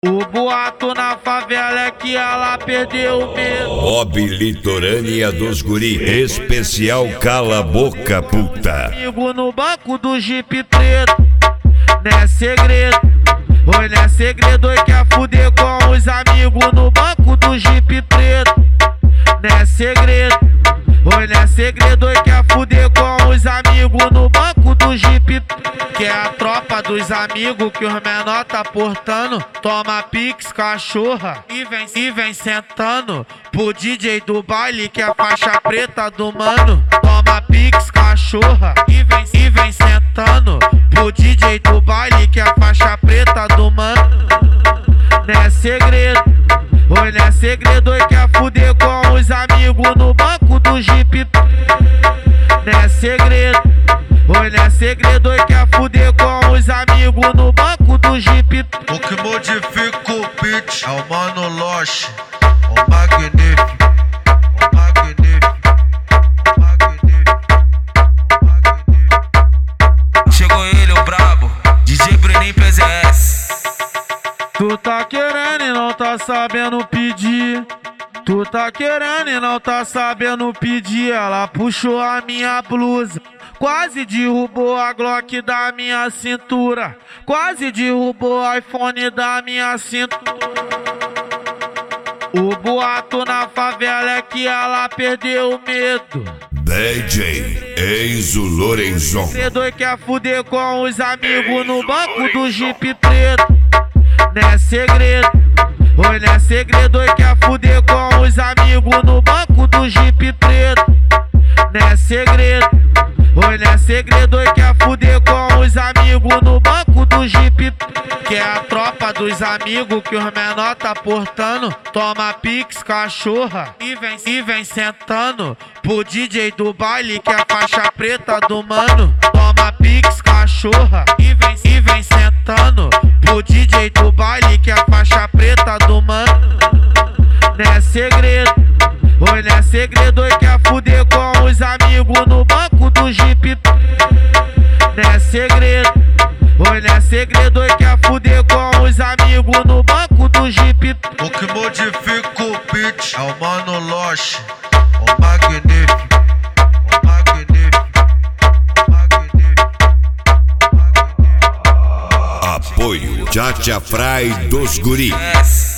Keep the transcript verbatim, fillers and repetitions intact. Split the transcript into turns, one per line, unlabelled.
O boato na favela é que ela perdeu o medo.
Bob Litorânea dos Guri, especial Cala Boca Puta.
Amigo no banco do Jeep preto, não é segredo. Oi, não é segredo, oi, quer fuder com os amigos no banco do Jeep preto, não é segredo. Oi, não é segredo, oi, quer fuder com os amigos no banco do Jeep preto. Que é a tropa dos amigos que os menor tá portando. Toma pix, cachorra, e vem, e vem sentando pro D J do baile que é a faixa preta do mano. Toma pix, cachorra, e vem, e vem sentando pro D J do baile que é a faixa preta do mano. Não é segredo, oi, não é segredo, oi, quer fuder com os amigos no banco do Jeep. Não é segredo, oi, não é segredo, oi, quer fuder com os amigos no banco do Jeep.
O que modifica o beat é o Mano Loche, o magnífico, o magnífico, o magnífico, o magnífico.
Chegou ele, o brabo, D J Bruninho P Z S.
Tu tá querendo e não tá sabendo pedir. Tu tá querendo e não tá sabendo pedir. Ela puxou a minha blusa, quase derrubou a Glock da minha cintura, quase derrubou o iPhone da minha cintura. O boato na favela é que ela perdeu o medo.
D J Enzo Lorenzon.
Medo e quer fuder com os amigos no banco do Jeep preto, não é segredo. Oi, não é segredo, oi, quer fuder com os amigos no banco do Jeep preto, não é segredo. Oi, não é segredo, oi, quer fuder com os amigos no banco do Jeep. Que é a tropa dos amigos que os menor tá portando. Toma pix, cachorra, e vem, e vem sentando pro D J do baile que é a faixa preta do mano. Toma pix, cachorra, e vem, e vem sentando pro D J do baile que é a faixa preta do mano. Não é segredo, oi, não é segredo, oi, quer fuder com os amigos no banco do Jeep. Não é segredo, oi, não é segredo, oi, quer fuder com os amigos no banco do Jeep.
O que modifica o beat é o Mano Loche, o magnífico, o magnífico, o magnífico, o magnífico.
Apoio Tchatcha Fry dos Guri.